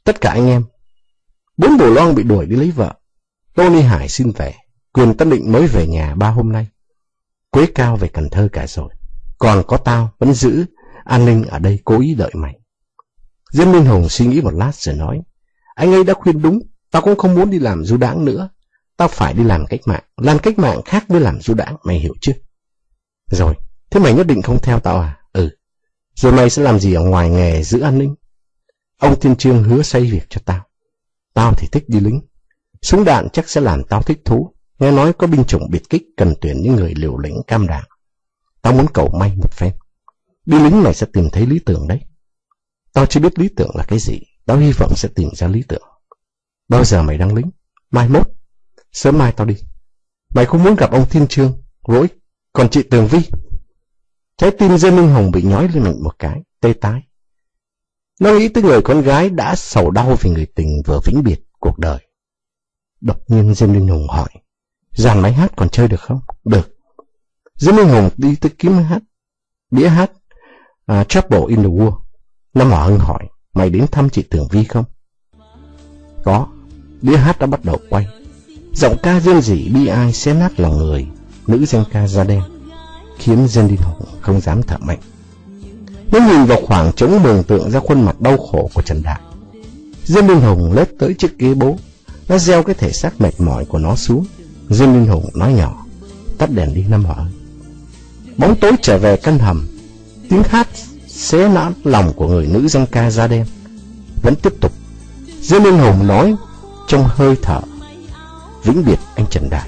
Tất cả anh em. 4 bồ loang bị đuổi đi lấy vợ. Tony Hải xin về. Quyền Tân Định mới về nhà 3 hôm nay. Quế Cao về Cần Thơ cả rồi. Còn có tao vẫn giữ an ninh ở đây, cố ý đợi mày. Diêm Liên Hùng suy nghĩ một lát rồi nói, anh ấy đã khuyên đúng. Tao cũng không muốn đi làm du đãng nữa. Tao phải đi làm cách mạng. Làm cách mạng khác với làm du đãng, mày hiểu chứ? Rồi, thế mày nhất định không theo tao à? Ừ. Rồi mày sẽ làm gì ở ngoài nghề giữ an ninh? Ông Thiên Trương hứa xây việc cho tao. Tao thì thích đi lính. Súng đạn chắc sẽ làm tao thích thú. Nghe nói có binh chủng biệt kích cần tuyển những người liều lĩnh cam đảm. Tao muốn cầu may một phen. Đi lính mày sẽ tìm thấy lý tưởng đấy. Tao chưa biết lý tưởng là cái gì. Tao hy vọng sẽ tìm ra lý tưởng. Bao giờ mày đăng lính? Mai mốt. Sớm mai tao đi. Mày không muốn gặp ông Thiên Trương? Vội. Còn chị Tường Vi? Trái tim Diêm Minh Hùng bị nhói lên mạnh một cái, tê tái. Nó nghĩ tới người con gái đã sầu đau vì người tình vừa vĩnh biệt cuộc đời. Đột nhiên Diêm Minh Hùng hỏi, dàn máy hát còn chơi được không? Được. Diêm Minh Hùng đi tới kiếm hát, đĩa hát Trouble in the World. Lâm Hòa Hưng hỏi, mày đến thăm chị Tường Vi không? Có. Đĩa hát đã bắt đầu quay. Giọng ca rên rỉ bi ai xé nát lòng người nữ danh ca da đen, khiến Diêm Liên Hùng không dám thở mạnh. Nó nhìn vào khoảng trống mường tượng ra khuôn mặt đau khổ của Trần Đại. Diêm Liên Hùng lết tới chiếc ghế bố. Nó gieo cái thể xác mệt mỏi của nó xuống. Diêm Liên Hùng nói nhỏ, tắt đèn đi Lâm Hòa. Bóng tối trở về căn hầm. Tiếng hát xé nát lòng của người nữ danh ca da đen vẫn tiếp tục. Diêm Liên Hùng nói trong hơi thở, vĩnh biệt anh Trần Đại.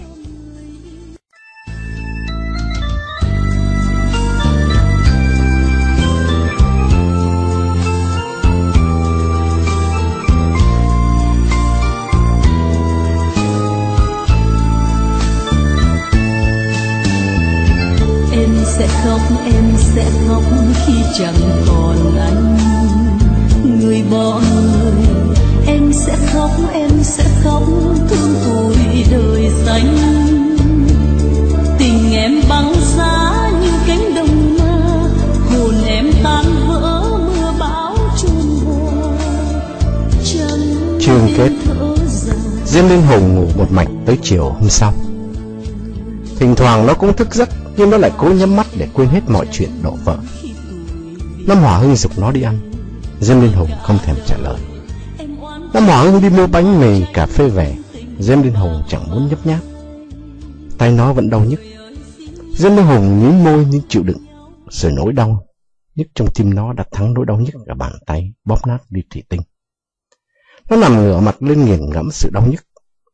Em sẽ khóc khi chẳng còn anh, người bỏ người. Em sẽ khóc thương tuổi đời xanh. Tình em băng giá như cánh đồng mơ, hồn em tan vỡ mưa bão trôn vùa. Chương kết. Diêm Liên Hùng ngủ một mạch tới chiều hôm sau. Thỉnh thoảng nó cũng thức giấc, nhưng nó lại cố nhắm mắt để quên hết mọi chuyện đổ vỡ. Lâm Hòa Hưng giục nó đi ăn. Diêm Liên Hùng không thèm trả lời. Lâm Hòa Hưng đi mua bánh mì cà phê về. Diêm Liên Hùng chẳng muốn nhấp nháp. Tay nó vẫn đau nhức. Diêm Liên Hùng nhếch môi nhưng chịu đựng. Rồi nỗi đau nhức trong tim nó đã thắng nỗi đau nhức ở bàn tay bóp nát đi thủy tinh. Nó nằm ngửa mặt lên nghiền ngẫm sự đau nhức.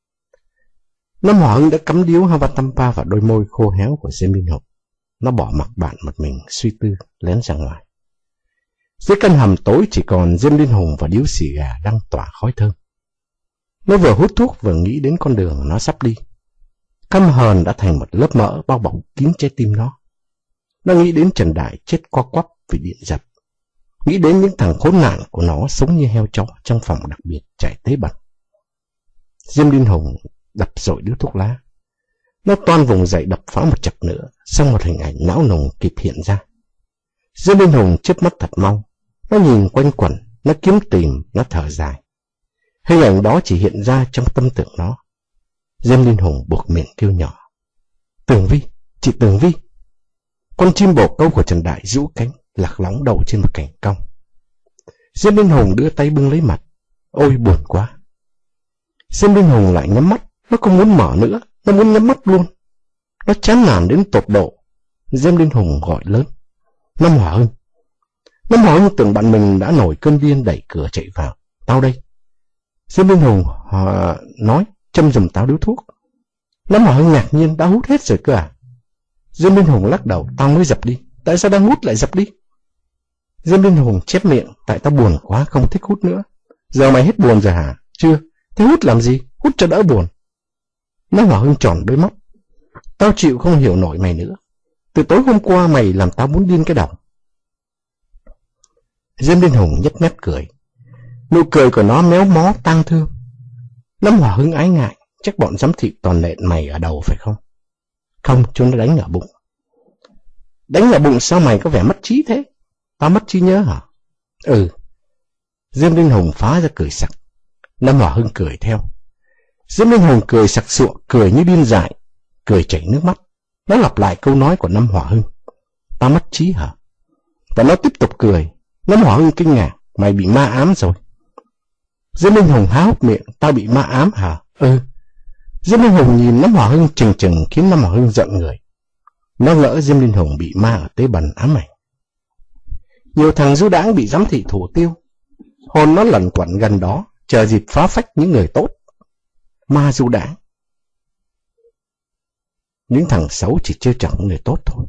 Lâm Hòa Hưng đã cắm điếu Havatampa vào đôi môi khô héo của Diêm Liên Hùng. Nó bỏ mặc bạn một mình suy tư, lén ra ngoài. Dưới căn hầm tối chỉ còn Diêm Liên Hùng và điếu xì gà đang tỏa khói thơm. Nó vừa hút thuốc vừa nghĩ đến con đường nó sắp đi. Căm hờn đã thành một lớp mỡ bao bọc kín trái tim nó. Nó nghĩ đến Trần Đại chết co quắp vì điện giật. Nghĩ đến những thằng khốn nạn của nó sống như heo chó trong phòng đặc biệt chạy tế bẩn. Diêm Liên Hùng đập dội điếu thuốc lá. Nó toan vùng dậy đập phá một chập nữa, xong một hình ảnh não nùng kịp hiện ra. Diêm Liên Hùng chớp mắt thật mau. Nó nhìn quanh quẩn, nó kiếm tìm, nó thở dài. Hình ảnh đó chỉ hiện ra trong tâm tưởng nó. Diêm Liên Hùng buộc miệng kêu nhỏ, Tường Vi, chị Tường Vi. Con chim bồ câu của Trần Đại rũ cánh, lạc lõng đậu trên một cành cong. Diêm Liên Hùng đưa tay bưng lấy mặt. Ôi buồn quá. Diêm Liên Hùng lại nhắm mắt. Nó không muốn mở nữa, nó muốn nhắm mắt luôn. Nó chán nản đến tột độ. Diêm Liên Hùng gọi lớn, Lâm Hòa Hưng. Lâm Hòa Hưng tưởng bạn mình đã nổi cơn điên đẩy cửa chạy vào. Tao đây. Diêm Liên Hùng nói, châm giùm tao điếu thuốc. Lâm Hòa Hưng ngạc nhiên, đã hút hết rồi cơ à? Diêm Liên Hùng lắc đầu, tao mới dập đi. Tại sao đang hút lại dập đi? Diêm Liên Hùng chép miệng, tại tao buồn quá không thích hút nữa. Giờ mày hết buồn rồi hả? Chưa. Thế hút làm gì? Hút cho đỡ buồn. Lâm Hòa Hưng tròn đôi mắt. Tao chịu không hiểu nổi mày nữa. Từ tối hôm qua mày làm tao muốn điên cái đầu. Diêm Liên Hùng nhếch mép cười. Nụ cười của nó méo mó tang thương. Lâm Hòa Hưng ái ngại. Chắc bọn giám thị toàn nện mày ở đầu phải không? Không, chúng nó đánh ở bụng. Đánh ở bụng sao mày có vẻ mất trí thế? Tao mất trí nhớ hả? Ừ. Diêm Linh Hùng phá ra cười sặc. Lâm Hòa Hưng cười theo. Diêm Linh Hùng cười sặc sụa, cười như điên dại, cười chảy nước mắt. Nó lặp lại câu nói của Lâm Hòa Hưng: "Tao mất trí hả?" Và nó tiếp tục cười. Lâm Hòa Hưng kinh ngạc: "Mày bị ma ám rồi." Diêm Linh Hùng há hốc miệng: "Tao bị ma ám hả?" "Ừ." Diêm Linh Hùng nhìn Lâm Hòa Hưng chừng chừng khiến Lâm Hòa Hưng giận người. Nó ngỡ Diêm Linh Hùng bị ma ở tế bần ám ảnh. Nhiều thằng du đãng bị giám thị thủ tiêu, hồn nó lẩn quẩn gần đó, chờ dịp phá phách những người tốt. Ma du đãng. Những thằng xấu chỉ trêu chọc người tốt thôi.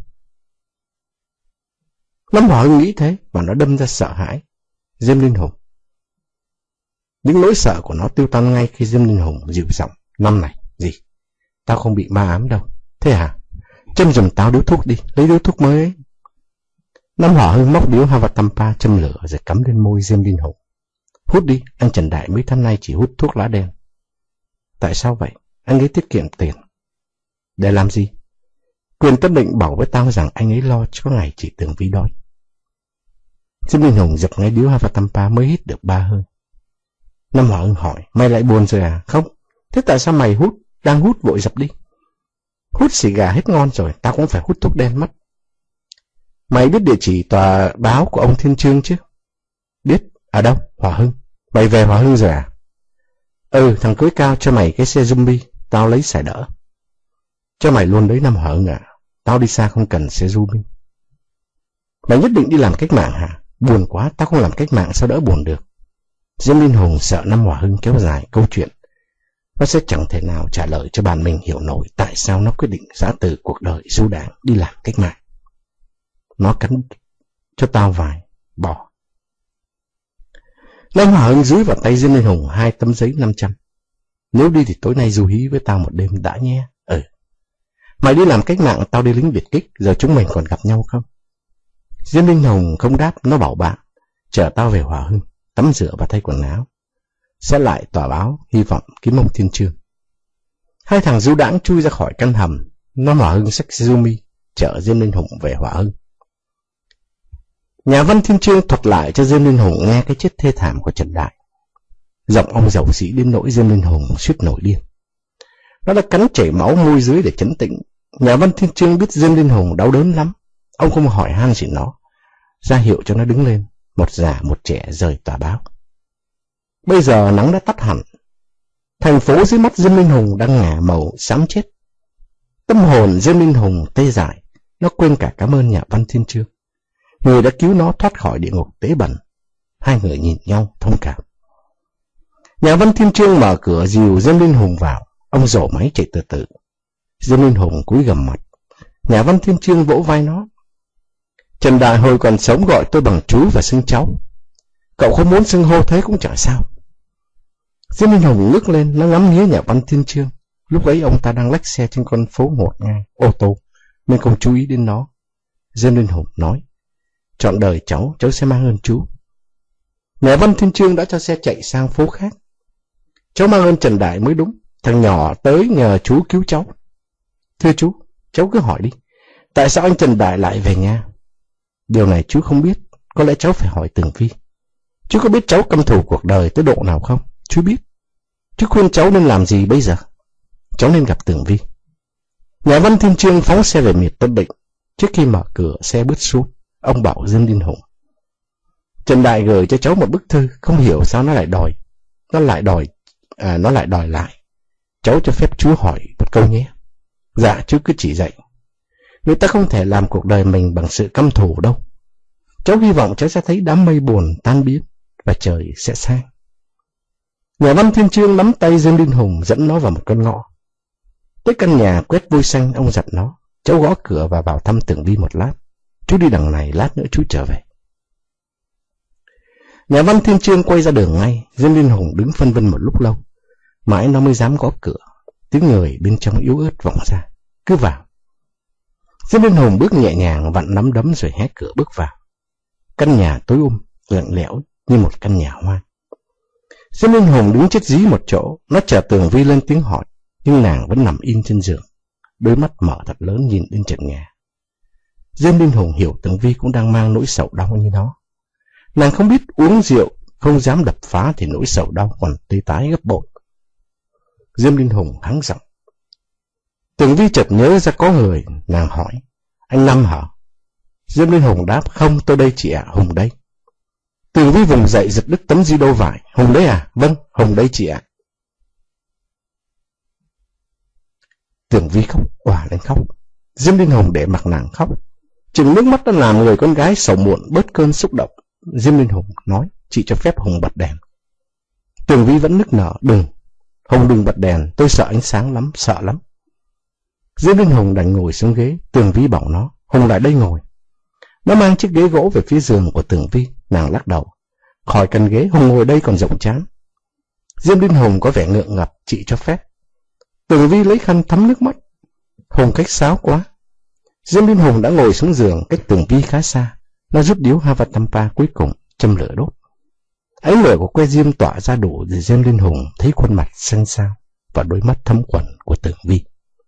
Lâm Hòa Hưng nghĩ thế và nó đâm ra sợ hãi Diêm Linh Hùng. Những nỗi sợ của nó tiêu tan ngay khi Diêm Linh Hùng dịu giọng: "Năm này, gì? Tao không bị ma ám đâu. Thế hả? Châm giùm tao điếu thuốc đi, lấy điếu thuốc mới ấy." Lâm Hòa Hưng móc điếu Havatampa châm lửa rồi cắm lên môi Diêm Linh Hùng. "Hút đi, anh Trần Đại mấy tháng nay chỉ hút thuốc lá đen." "Tại sao vậy? Anh ấy tiết kiệm tiền." "Để làm gì?" "Quyền Tất Định bảo với tao rằng anh ấy lo cho ngày chị Tường Vi đói." Diêm Linh Hùng dập ngay điếu Havatampa mới hít được 3 hơi. Lâm Hòa Hưng hỏi: "Mày lại buồn rồi à?" "Không." "Thế tại sao mày đang hút vội dập đi." "Hút xì gà hết ngon rồi, tao cũng phải hút thuốc đen mất." "Mày biết địa chỉ tòa báo của ông Thiên Chương chứ?" "Biết." "Ở đâu?" "Hòa Hưng." "Mày về Hòa Hưng rồi à?" "Ừ, thằng Cưới Cao cho mày cái xe zombie, tao lấy xài đỡ." "Cho mày luôn đấy Lâm Hòa Hưng à? Tao đi xa không cần xe zombie." "Mày nhất định đi làm cách mạng hả?" "Buồn quá, tao không làm cách mạng sao đỡ buồn được." Diêm Linh Hùng sợ Lâm Hòa Hưng kéo dài câu chuyện. Nó sẽ chẳng thể nào trả lời cho bạn mình hiểu nổi tại sao nó quyết định giã từ cuộc đời du đãng đi làm cách mạng. Nó cắn: "Cho tao vài bỏ." Lâm Hòa Hưng dúi vào tay Diêm Linh Hùng 2 tấm giấy 500. "Nếu đi thì tối nay du hí với tao một đêm đã nhé." "Ừ." "Mày đi làm cách mạng, tao đi lính biệt kích, giờ chúng mình còn gặp nhau không?" Diêm Linh Hùng không đáp. Nó bảo bạn: "Chở tao về Hòa Hưng, tắm rửa và thay quần áo, sẽ lại tòa báo, hy vọng kiếm ông Thiên Chương." Hai thằng du đãng chui ra khỏi căn hầm. Lâm Hòa Hưng xách Zumi chở Diêm Linh Hùng về Hòa Hưng. Nhà văn Thiên Chương thuật lại cho Diêm Linh Hùng nghe cái chết thê thảm của Trần Đại. Giọng ông giàu sĩ đến nỗi Diêm Linh Hùng suýt nổi điên. Nó đã cắn chảy máu môi dưới để trấn tĩnh. Nhà văn Thiên Chương biết Diêm Linh Hùng đau đớn lắm. Ông không hỏi han gì nó, ra hiệu cho nó đứng lên, một già một trẻ rời tòa báo. Bây giờ nắng đã tắt hẳn. Thành phố dưới mắt Diêm Linh Hùng đang ngả màu xám chết. Tâm hồn Diêm Linh Hùng tê dại. Nó quên cả cảm ơn nhà văn Thiên Chương, người đã cứu nó thoát khỏi địa ngục tế bẩn. Hai người nhìn nhau thông cảm. Nhà văn Thiên Chương mở cửa dìu Diêm Linh Hùng vào. Ông rổ máy chạy từ từ. Diêm Linh Hùng cúi gằm mặt. Nhà văn Thiên Chương vỗ vai nó: "Trần Đại hồi còn sống gọi tôi bằng chú và xưng cháu. Cậu không muốn xưng hô thế cũng chẳng sao." Diêm Linh Hùng ngước lên, nó ngắm nghía nhà văn Thiên Chương. Lúc ấy ông ta đang lách xe trên con phố ngột ngang ô tô nên không chú ý đến nó. Diêm Linh Hùng nói: "Trọn đời cháu sẽ mang ơn chú." Nhà văn Thiên Chương đã cho xe chạy sang phố khác. "Cháu mang ơn Trần Đại mới đúng. Thằng nhỏ tới nhờ chú cứu cháu." "Thưa chú, cháu cứ hỏi đi, tại sao anh Trần Đại lại về nhà?" "Điều này chú không biết, có lẽ cháu phải hỏi Tường Vi." "Chú có biết cháu căm thù cuộc đời tới độ nào không?" "Chú biết." "Chú khuyên cháu nên làm gì bây giờ?" "Cháu nên gặp Tường Vi." Nhà văn Thiên Chương phóng xe về miệt Tất Định. Trước khi mở cửa xe bước xuống, ông bảo Diêm Linh Hùng: "Trần Đại gửi cho cháu một bức thư, không hiểu sao nó lại đòi lại. Cháu cho phép chú hỏi một câu nhé." "Dạ, chú cứ chỉ dạy." "Người ta không thể làm cuộc đời mình bằng sự căm thù đâu. Cháu hy vọng cháu sẽ thấy đám mây buồn tan biến và trời sẽ sang." Nhà văn Thiên Chương nắm tay Diêm Linh Hùng dẫn nó vào một con ngõ. Tới căn nhà quét vôi xanh, ông dặn nó: "Cháu gõ cửa và vào thăm Tường Vi một lát. Chú đi đằng này, lát nữa chú trở về." Nhà văn Thiên Chương quay ra đường ngay. Diêm Linh Hùng đứng phân vân một lúc lâu, mãi nó mới dám gõ cửa. Tiếng người bên trong yếu ớt vọng ra: "Cứ vào." Diêm Linh Hùng bước nhẹ nhàng, vặn nắm đấm rồi hé cửa bước vào. Căn nhà tối lạnh lẽo như một căn nhà hoang. Diêm Linh Hùng đứng chết dí một chỗ. Nó chờ Tường Vi lên tiếng hỏi, nhưng nàng vẫn nằm im trên giường, đôi mắt mở thật lớn nhìn lên trần nhà. Diêm Linh Hùng hiểu Tường Vi cũng đang mang nỗi sầu đau như nó. Nàng không biết uống rượu không dám đập phá thì nỗi sầu đau còn tê tái gấp bội. Diêm Liên Hùng hắng giọng. Tường Vi chợt nhớ ra có người, nàng hỏi, anh Năm hả? Diêm Liên Hùng đáp, không, tôi đây chị ạ, Hùng đây. Tường Vi vùng dậy giật đứt tấm di đô vải. Hùng đấy à? Vâng, Hùng đây chị ạ. Tường Vi khóc òa lên khóc. Diêm Liên Hùng để mặc nàng khóc. Chừng nước mắt đã làm người con gái sầu muộn bớt cơn xúc động. Diêm Liên Hùng nói, chị cho phép Hùng bật đèn. Tường Vi vẫn nức nở, đừng, Hùng đừng bật đèn, tôi sợ ánh sáng lắm, sợ lắm. Diêm Liên Hùng đành ngồi xuống ghế. Tường Vi bảo nó, Hùng lại đây ngồi. Nó mang chiếc ghế gỗ về phía giường của Tường Vi. Nàng lắc đầu, khỏi cần ghế, Hùng ngồi đây còn rộng chán. Diêm Liên Hùng có vẻ ngượng ngập, chị cho phép. Tường Vi lấy khăn thấm nước mắt. Hùng cách sáo quá. Diêm Liên Hùng đã ngồi xuống giường cách Tường Vi khá xa. Nó rút điếu Havatampa cuối cùng, châm lửa đốt. Ánh lửa của que diêm tỏa ra đủ để Diêm Liên Hùng thấy khuôn mặt xanh xao và đôi mắt thấm quẩn của Tường Vi.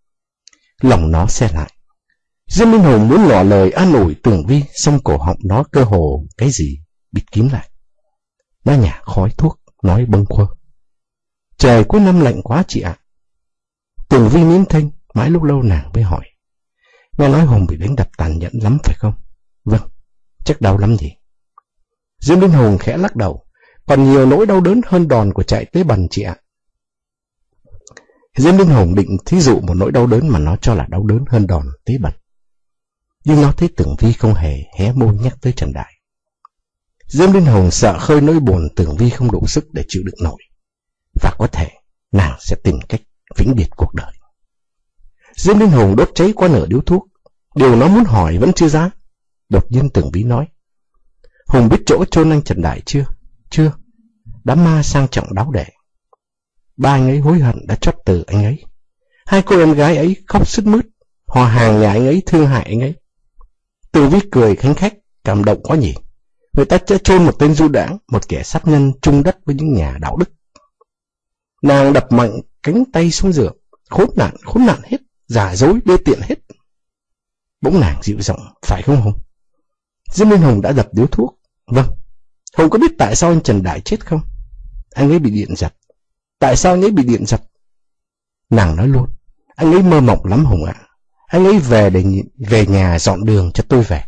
Lòng nó xe lại. Diêm Liên Hùng muốn ngỏ lời an ủi Tường Vi, song cổ họng nó cơ hồ cái gì bịt kín lại. Nó nhả khói thuốc, nói bâng quơ. Trời cuối năm lạnh quá chị ạ. Tường Vi nín thinh, mãi lúc lâu nàng mới hỏi. Nghe nói Hùng bị đánh đập tàn nhẫn lắm phải không? Vâng, chắc đau lắm gì. Diêm Liên Hùng khẽ lắc đầu. Còn nhiều nỗi đau đớn hơn đòn của chạy tế bần chị ạ. Diêm Liên Hùng định thí dụ một nỗi đau đớn mà nó cho là đau đớn hơn đòn tế bần. Nhưng nó thấy Tường Vi không hề hé môi nhắc tới Trần Đại. Diêm Liên Hùng sợ khơi nỗi buồn Tường Vi không đủ sức để chịu đựng nổi, và có thể nàng sẽ tìm cách vĩnh biệt cuộc đời. Diêm Liên Hùng đốt cháy qua nửa điếu thuốc. Điều nó muốn hỏi vẫn chưa ra. Đột nhiên Tường Vi nói, Hùng biết chỗ chôn anh Trần Đại chưa? Chưa. Đám ma sang trọng đáo để. Ba anh ấy hối hận đã chót từ anh ấy. Hai cô em gái ấy khóc sướt mướt. Họ hàng nhà anh ấy thương hại anh ấy. Tường Vi cười khanh khách, cảm động quá nhỉ. Người ta sẽ chôn một tên du đãng, một kẻ sát nhân chung đất với những nhà đạo đức. Nàng đập mạnh cánh tay xuống giường. Khốn nạn hết, giả dối đê tiện hết. Bỗng nàng dịu giọng, phải không Hùng? Diêm Liên Hùng đã dập điếu thuốc. Vâng. Hùng có biết tại sao anh Trần Đại chết không? Anh ấy bị điện giật. Tại sao anh ấy bị điện giật? Nàng nói luôn, anh ấy mơ mộng lắm Hùng ạ. Anh ấy về nhà dọn đường cho tôi về.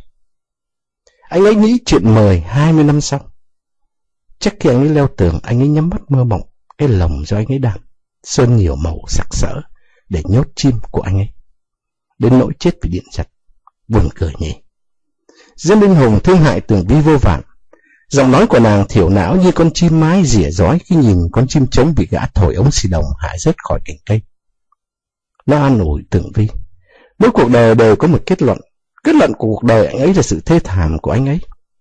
Anh ấy nghĩ chuyện mời 20 năm sau. Chắc khi anh ấy leo tường, anh ấy nhắm mắt mơ mộng cái lồng do anh ấy đan sơn nhiều màu sặc sỡ để nhốt chim của anh ấy. Đến nỗi chết vì điện giật. Buồn cười nhỉ. Diêm Liên Hùng thương hại Tường Vi vô vàn. Giọng nói của nàng thiểu não như con chim mái rỉa rói khi nhìn con chim trống bị gã thổi ống xì đồng hạ rớt khỏi cành cây. Nó an ủi Tường Vi. Mỗi cuộc đời đều có một kết luận. Kết luận của cuộc đời anh ấy là sự thê thảm của anh ấy.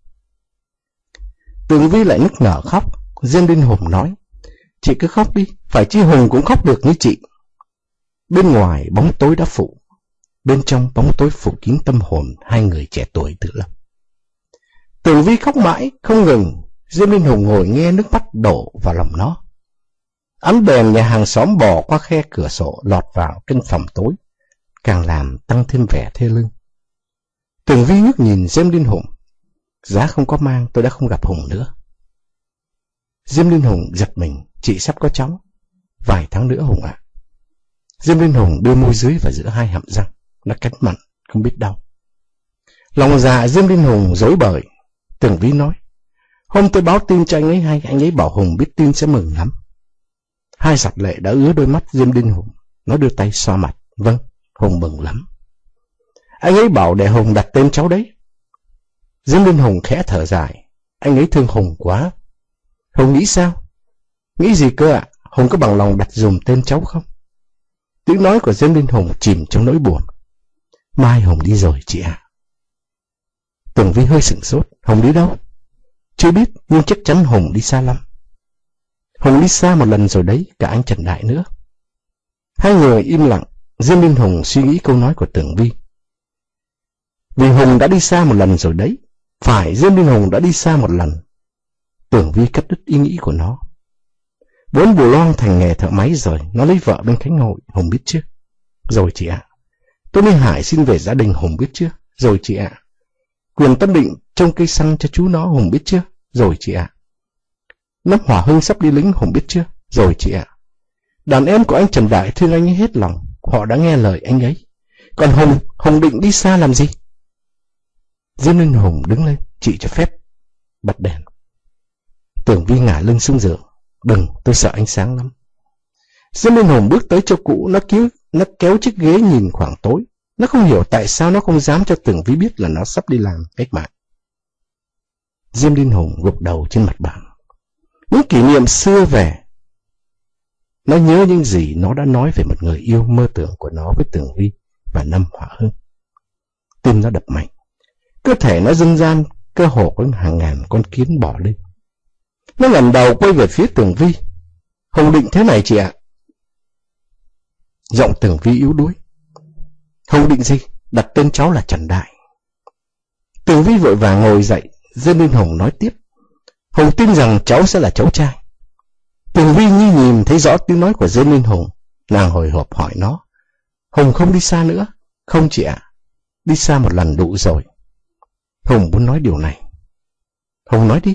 Tường Vi lại nức nở khóc. Diêm Liên Hùng nói, chị cứ khóc đi, phải chi Hùng cũng khóc được như chị. Bên ngoài bóng tối đã phủ, bên trong bóng tối phủ kín tâm hồn hai người trẻ tuổi từ lâu. Tường Vi khóc mãi không ngừng. Diêm Liên Hùng ngồi nghe nước mắt đổ vào lòng nó. Ánh đèn nhà hàng xóm bò qua khe cửa sổ lọt vào căn phòng tối, càng làm tăng thêm vẻ thê lương. Tường Vi ngước nhìn Diêm Liên Hùng. Giá không có mang, tôi đã không gặp Hùng nữa. Diêm Liên Hùng giật mình, chị sắp có cháu. Vài tháng nữa Hùng ạ. Diêm Liên Hùng đưa môi dưới vào giữa hai hàm răng. Nó cắn mặn, không biết đau. Lòng dạ Diêm Liên Hùng rối bời. Tường Vi nói, hôm tôi báo tin cho anh ấy hay, anh ấy bảo Hùng biết tin sẽ mừng lắm. Hai giọt lệ đã ứa đôi mắt Diêm Liên Hùng. Nó đưa tay xoa mặt. Vâng, Hùng mừng lắm. Anh ấy bảo để Hùng đặt tên cháu đấy. Diêm Liên Hùng khẽ thở dài. Anh ấy thương Hùng quá. Hùng nghĩ sao? Nghĩ gì cơ ạ? Hùng có bằng lòng đặt dùm tên cháu không? Tiếng nói của Diêm Liên Hùng chìm trong nỗi buồn. Mai Hùng đi rồi chị ạ. Tường Vi hơi sửng sốt. Hùng đi đâu? Chưa biết, nhưng chắc chắn Hùng đi xa lắm. Hùng đi xa một lần rồi đấy, cả anh Trần Đại nữa. Hai người im lặng. Diêm Liên Hùng suy nghĩ câu nói của Tường Vi. Vì Hùng đã đi xa một lần rồi đấy. Phải, Diêm Liên Hùng đã đi xa một lần. Tường Vi cắt đứt ý nghĩ của nó. Vốn Bùi Loan thành nghề thợ máy rồi, nó lấy vợ bên Khánh Hội, Hùng biết chưa? Rồi chị ạ. Tôi Minh Hải xin về gia đình, Hùng biết chưa? Rồi chị ạ. Quyền Tân Định trông cây xăng cho chú nó, Hùng biết chưa? Rồi chị ạ. Năm Hòa Hưng sắp đi lính, Hùng biết chưa? Rồi chị ạ. Đàn em của anh Trần Đại thương anh ấy hết lòng, họ đã nghe lời anh ấy. Còn Hùng định đi xa làm gì? Diêm Linh Hùng đứng lên, chị cho phép bật đèn. Tưởng Vi ngả lưng xuống giường. Đừng, tôi sợ ánh sáng lắm. Diêm Linh Hùng bước tới chỗ cũ, nó kéo chiếc ghế nhìn khoảng tối. Nó không hiểu tại sao nó không dám cho Tưởng Vi biết là nó sắp đi làm cách mạng. Diêm Linh Hùng gục đầu trên mặt bàn. Những kỷ niệm xưa về. Nó nhớ những gì nó đã nói về một người yêu mơ tưởng của nó với Tưởng Vi và Năm Hòa Hưng. Tim nó đập mạnh. Cơ thể nó dâng gian, cơ hồ có hàng ngàn con kiến bò lên. Nó ngẩng đầu quay về phía Tưởng Vi. Hùng định thế này chị ạ. Giọng Tưởng Vi yếu đuối. Hùng định gì? Đặt tên cháu là Trần Đại. Tưởng Vi vội vàng ngồi dậy. Diêm Linh Hùng nói tiếp. Hùng tin rằng cháu sẽ là cháu trai. Tưởng Vi như nhìn thấy rõ tiếng nói của Diêm Linh Hùng. Nàng hồi hộp hỏi nó. Hùng không đi xa nữa? Không chị ạ. Đi xa một lần đủ rồi. Hùng muốn nói điều này. Hùng nói đi.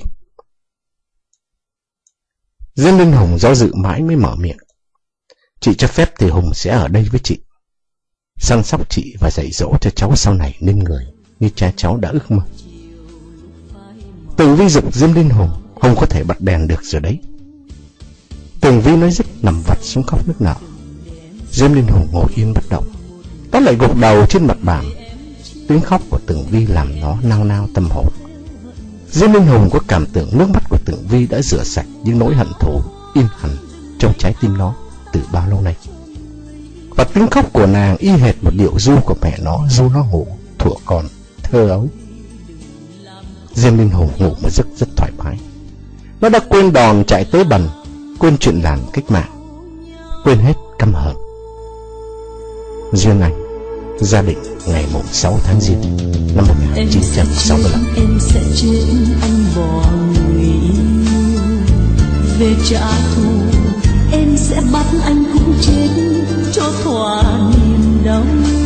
Diêm Linh Hùng do dự mãi mới mở miệng. Chị cho phép thì Hùng sẽ ở đây với chị, săn sóc chị và dạy dỗ cho cháu sau này nên người như cha cháu đã ước mơ. Tưởng Vi giục Diêm Linh Hùng. Hùng có thể bật đèn được rồi đấy. Tưởng Vi nói dứt nằm vặt xuống khóc nức nở. Diêm Linh Hùng ngồi yên bất động. Nó lại gục đầu trên mặt bàn. Tiếng khóc của Tưởng Vi làm nó nao nao tâm hồn. Diêm Linh Hùng có cảm tưởng nước mắt của Tưởng Vi đã rửa sạch những nỗi hận thù in hằn trong trái tim nó từ bao lâu nay. Và tiếng khóc của nàng y hệt một điệu ru của mẹ nó ru nó ngủ thuở còn thơ ấu. Diêm Linh Hùng ngủ một giấc rất thoải mái. Nó đã quên đòn chạy tới bần, quên chuyện làm cách mạng, quên hết căm hờn. Riêng anh, gia đình ngày 6 tháng Giêng năm 1965. Em sẽ chết anh bỏ người yêu về trả thù. Em sẽ bắt anh cũng chết cho thỏa niềm đau.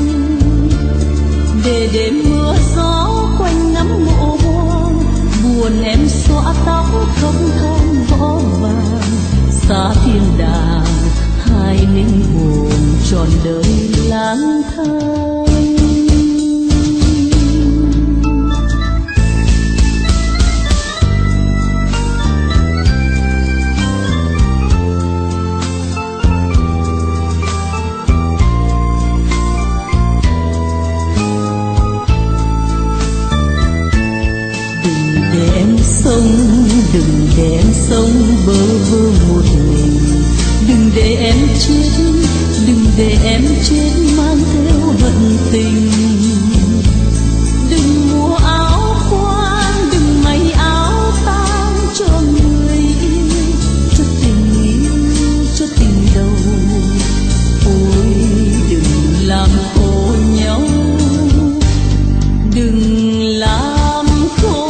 Để đêm mưa gió quanh ngắm mộ hoang, buồn em xõa tóc không than võ vàng. Xa thiên đàng hai linh hồn trọn đời lang thang. Đừng để em sống bơ vơ một mình. Đừng để em chết, đừng để em chết mang theo hận tình. Đừng mua áo khoan, đừng may áo tang cho người yêu, cho tình yêu, cho tình đầu. Ôi đừng làm khổ nhau, đừng làm khổ.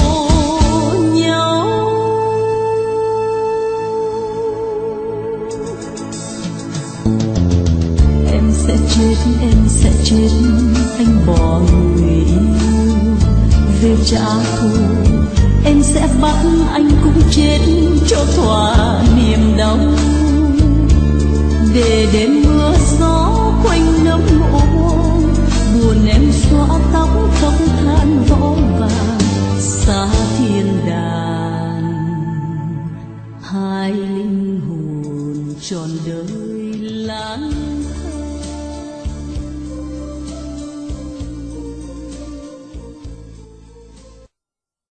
Em sẽ chết anh bỏ người yêu về trả thù. Em sẽ bắt anh cũng chết cho thỏa niềm đau. Để đêm mưa gió quanh nấm mộ hoang, buồn em xõa tóc không than võ vàng. Xa thiên đàng hai linh hồn trọn đời lang thang.